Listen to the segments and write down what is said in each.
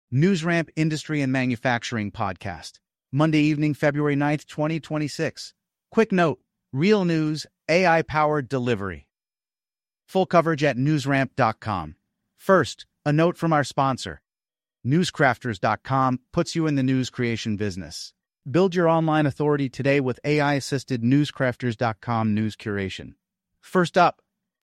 NewsRamp Industry and Manufacturing Podcast. Monday evening, February 9th, 2026. Quick note, real news, AI-powered delivery. Full coverage at newsramp.com. First, a note from our sponsor. Newscrafters.com puts you in the news creation business. Build your online authority today with AI-assisted Newscrafters.com news curation. First up,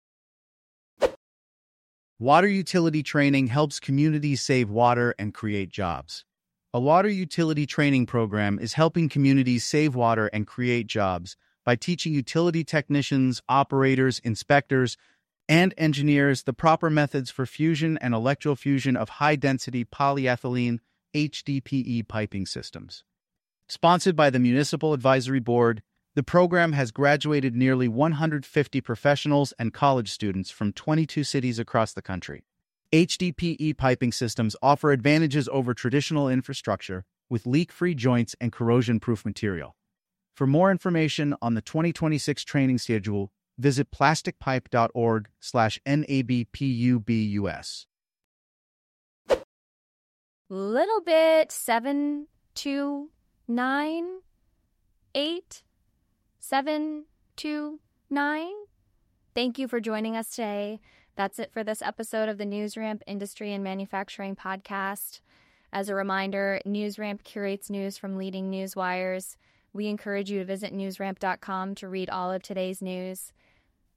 water utility training helps communities save water and create jobs. A water utility training program is helping communities save water and create jobs by teaching utility technicians, operators, inspectors, and engineers the proper methods for fusion and electrofusion of high-density polyethylene HDPE piping systems. Sponsored by the Municipal Advisory Board, the program has graduated nearly 150 professionals and college students from 22 cities across the country. HDPE piping systems offer advantages over traditional infrastructure with leak-free joints and corrosion-proof material. For more information on the 2026 training schedule, visit plasticpipe.org/NABPUBUS. Little bit 7298729. Thank you for joining us today. That's it for this episode of the NewsRamp Industry and Manufacturing Podcast. As a reminder, NewsRamp curates news from leading news wires. We encourage you to visit newsramp.com to read all of today's news.